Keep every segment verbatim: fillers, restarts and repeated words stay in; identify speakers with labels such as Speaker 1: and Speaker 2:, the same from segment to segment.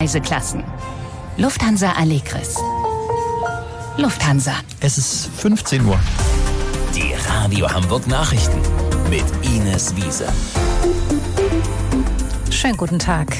Speaker 1: Reiseklassen. Lufthansa Allegris. Lufthansa.
Speaker 2: Es ist fünfzehn Uhr.
Speaker 3: Die Radio Hamburg Nachrichten mit Ines Wiese.
Speaker 4: Schönen guten Tag.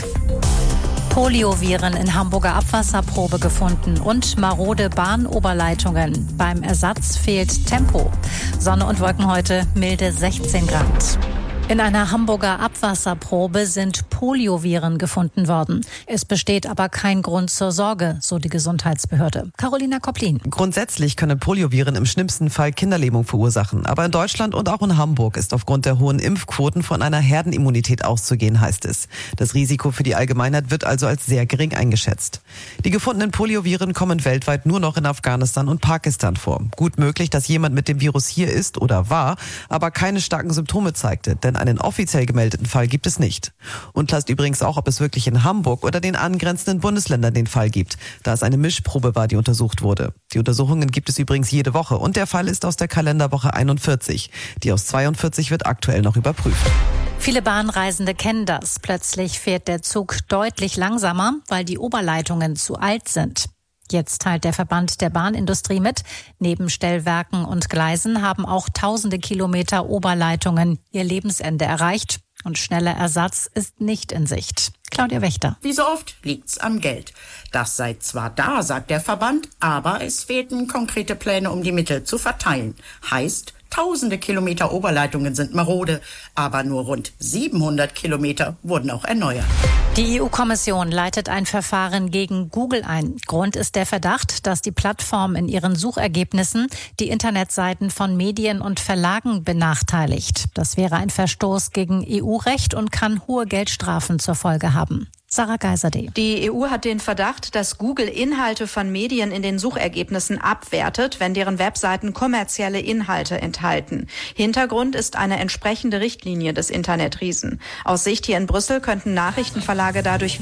Speaker 4: Polioviren in Hamburger Abwasserprobe gefunden und marode Bahnoberleitungen. Beim Ersatz fehlt Tempo. Sonne und Wolken heute, milde sechzehn Grad. In einer Hamburger Abwasserprobe sind Polioviren gefunden worden. Es besteht aber kein Grund zur Sorge, so die Gesundheitsbehörde. Carolina Kopplin.
Speaker 5: Grundsätzlich können Polioviren im schlimmsten Fall Kinderlähmung verursachen. Aber in Deutschland und auch in Hamburg ist aufgrund der hohen Impfquoten von einer Herdenimmunität auszugehen, heißt es. Das Risiko für die Allgemeinheit wird also als sehr gering eingeschätzt. Die gefundenen Polioviren kommen weltweit nur noch in Afghanistan und Pakistan vor. Gut möglich, dass jemand mit dem Virus hier ist oder war, aber keine starken Symptome zeigte, denn einen offiziell gemeldeten Fall gibt es nicht. Unklar ist übrigens auch, ob es wirklich in Hamburg oder den angrenzenden Bundesländern den Fall gibt, da es eine Mischprobe war, die untersucht wurde. Die Untersuchungen gibt es übrigens jede Woche und der Fall ist aus der Kalenderwoche einundvierzig. Die aus zweiundvierzig wird aktuell noch überprüft.
Speaker 4: Viele Bahnreisende kennen das. Plötzlich fährt der Zug deutlich langsamer, weil die Oberleitungen zu alt sind. Jetzt teilt der Verband der Bahnindustrie mit, neben Stellwerken und Gleisen haben auch tausende Kilometer Oberleitungen ihr Lebensende erreicht und schneller Ersatz ist nicht in Sicht. Claudia Wächter.
Speaker 6: Wie so oft liegt's am Geld. Das sei zwar da, sagt der Verband, aber es fehlten konkrete Pläne, um die Mittel zu verteilen. Heißt, tausende Kilometer Oberleitungen sind marode, aber nur rund siebenhundert Kilometer wurden auch erneuert.
Speaker 4: Die E U-Kommission leitet ein Verfahren gegen Google ein. Grund ist der Verdacht, dass die Plattform in ihren Suchergebnissen die Internetseiten von Medien und Verlagen benachteiligt. Das wäre ein Verstoß gegen E U-Recht und kann hohe Geldstrafen zur Folge haben. Sarah Geiserde.
Speaker 7: Die E U hat den Verdacht, dass Google Inhalte von Medien in den Suchergebnissen abwertet, wenn deren Webseiten kommerzielle Inhalte enthalten. Hintergrund ist eine entsprechende Richtlinie des Internetriesen. Aus Sicht hier in Brüssel könnten Nachrichtenverlage dadurch